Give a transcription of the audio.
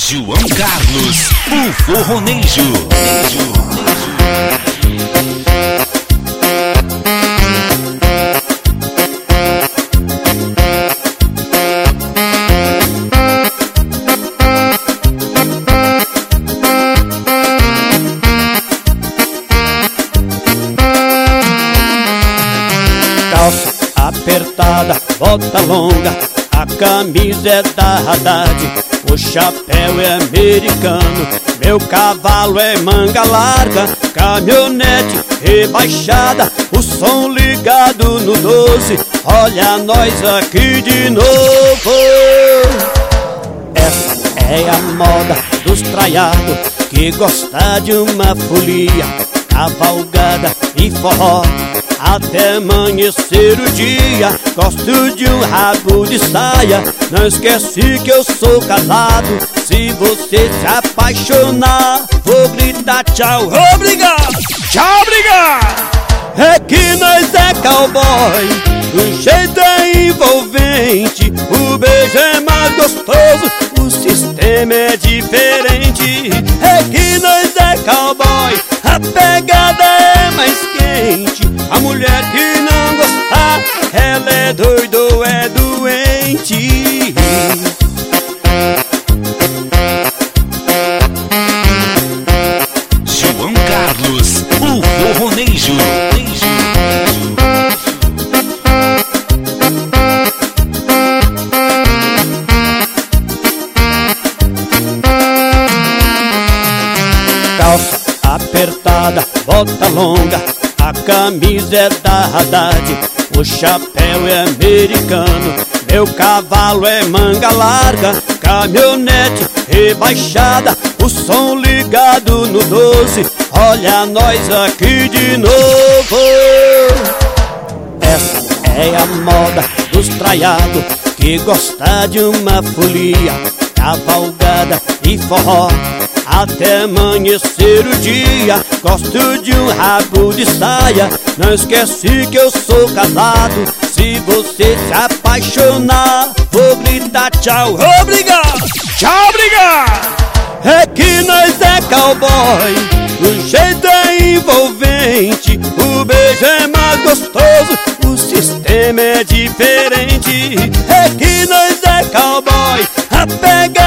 João Carlos, o forronejo. Calça apertada, bota longa, a camisa é da Haddad, o chapéu é americano, meu cavalo é manga larga, caminhonete rebaixada, o som ligado no 12, olha nós aqui de novo. Essa é a moda dos traiados que gosta de uma folia, cavalgada e forró até amanhecer o dia. Gosto de um rabo de saia, não esqueci que eu sou casado. Se você se apaixonar, vou gritar tchau, obrigado, tchau, obrigado. É que nós é cowboy, o jeito é envolvente, o beijo é mais gostoso, o sistema é diferente. É que nós é cowboy, a pegada é mais quente, a mulher que não gostar, ela é doida ou é doente. João Carlos, o forronejo. Calça apertada, bota longa, a camisa é da Haddad, o chapéu é americano, meu cavalo é manga larga, caminhonete rebaixada, o som ligado no 12, olha nós aqui de novo. Essa é a moda dos traiados que gosta de uma folia, cavalgada e forró até amanhecer o dia. Gosto de um rabo de saia, não esqueci que eu sou casado. Se você se apaixonar, vou gritar tchau, obrigado, tchau, obrigado. É que nós é cowboy, o jeito é envolvente, o beijo é mais gostoso, o sistema é diferente. É que nós é cowboy, a pega